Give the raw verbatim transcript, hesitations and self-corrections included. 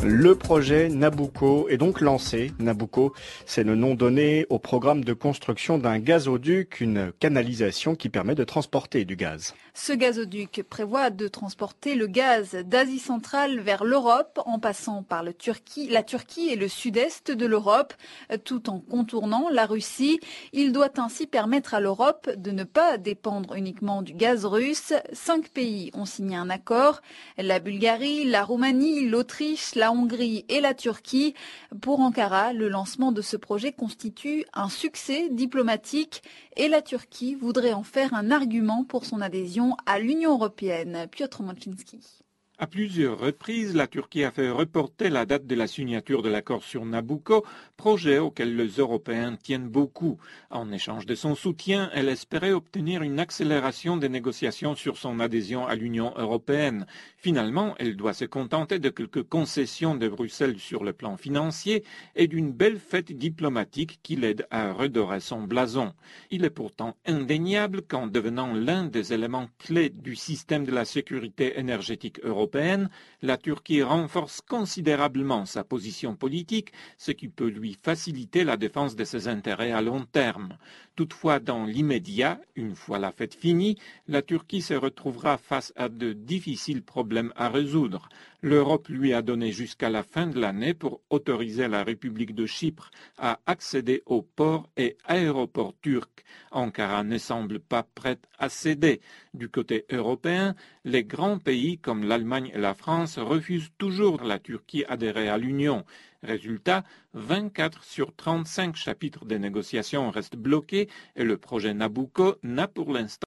Le projet Nabucco est donc lancé. Nabucco, c'est le nom donné au programme de construction d'un gazoduc, une canalisation qui permet de transporter du gaz. Ce gazoduc prévoit de transporter le gaz d'Asie centrale vers l'Europe en passant par le Turquie, la Turquie et le sud-est de l'Europe, tout en contournant la Russie. Il doit ainsi permettre à l'Europe de ne pas dépendre uniquement du gaz russe. Cinq pays ont signé un accord, la Bulgarie, la Roumanie, l'Autriche, la Hongrie et la Turquie. Pour Ankara, le lancement de ce projet constitue un succès diplomatique et la Turquie voudrait en faire un argument pour son adhésion à l'Union européenne. Piotr Moczynski. À plusieurs reprises, la Turquie a fait reporter la date de la signature de l'accord sur Nabucco, projet auquel les Européens tiennent beaucoup. En échange de son soutien, elle espérait obtenir une accélération des négociations sur son adhésion à l'Union européenne. Finalement, elle doit se contenter de quelques concessions de Bruxelles sur le plan financier et d'une belle fête diplomatique qui l'aide à redorer son blason. Il est pourtant indéniable qu'en devenant l'un des éléments clés du système de la sécurité énergétique européenne, la Turquie renforce considérablement sa position politique, ce qui peut lui faciliter la défense de ses intérêts à long terme. Toutefois, dans l'immédiat, une fois la fête finie, la Turquie se retrouvera face à de difficiles problèmes à résoudre. L'Europe lui a donné jusqu'à la fin de l'année pour autoriser la République de Chypre à accéder aux ports et aéroports turcs. Ankara ne semble pas prête à céder. Du côté européen, les grands pays comme l'Allemagne et la France refusent toujours la Turquie adhérer à l'Union. Résultat, vingt-quatre sur trente-cinq chapitres des négociations restent bloqués et le projet Nabucco n'a pour l'instant